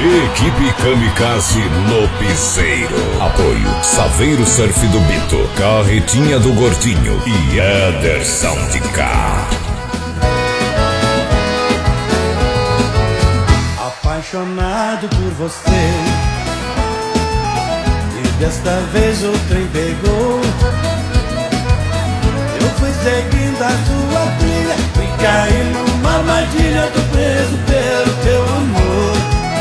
Equipe Kamikaze no piseiro. Apoio Saveiro Surf do Bito, Carretinha do Gordinho e Ederson de Cá. Apaixonado por você, e desta vez o trem pegou. Eu fui seguindo a sua trilha e caí numa armadilha. Tô preso pelo teu amor.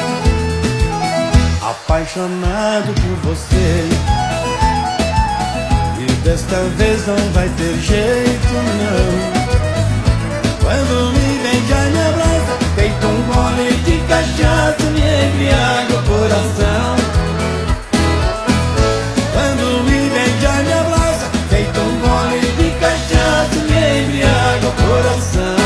Apaixonado por você, e desta vez não vai ter jeito não. Quando me beija e me abraça, feito um gole de cachaça, me embriaga o coração. Quando me beija e me abraça, feito um gole de cachaça, me embriaga o coração.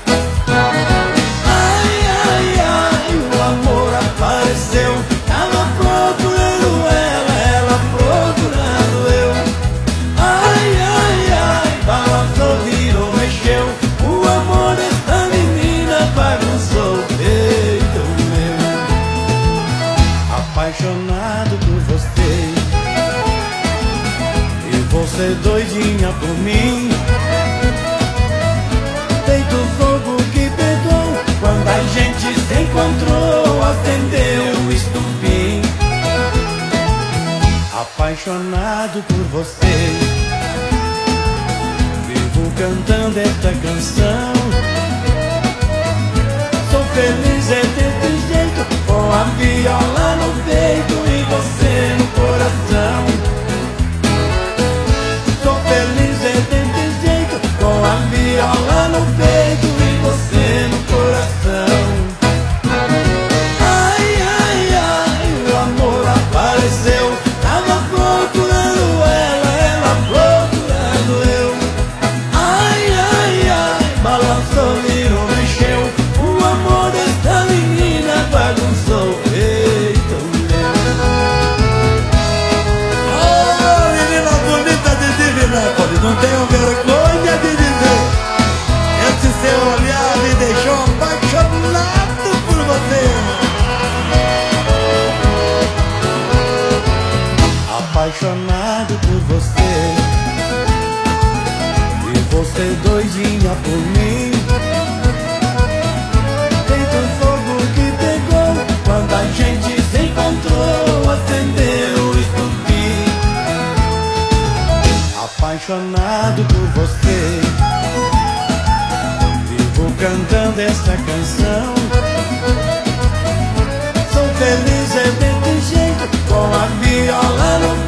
Ai, ai, ai, o amor apareceu. Tava procurando ela procurando eu. Ai, ai, ai, balançou, virou, mexeu. O amor dessa menina bagunçou o peito meu. Apaixonado por você, e você doidinha por mim. Feito fogo que pegou quando a gente se encontrou, acendeu o estupim. Apaixonado por você, vivo cantando esta canção. Sou feliz é desse jeito, com a viola no peito e você no coração. Sou feliz é desse jeito, com a viola no peito e você no coração. Ai, ai, ai, o amor apareceu. Tava procurando ela procurando eu. Ai, ai, ai, balançou, virou, mexeu. O amor dessa menina bagunçou o peito meu. Oh, menina bonita de Divinópolis, não tenho vergonha de dizer, esse seu olhar me deixou apaixonado por você. Apaixonado por você, e você doidinha por mim. Feito um fogo que pegou quando a gente se encontrou, acendeu o estupim. Apaixonado por você, vivo cantando esta canção. Sou feliz é desse jeito, com a viola no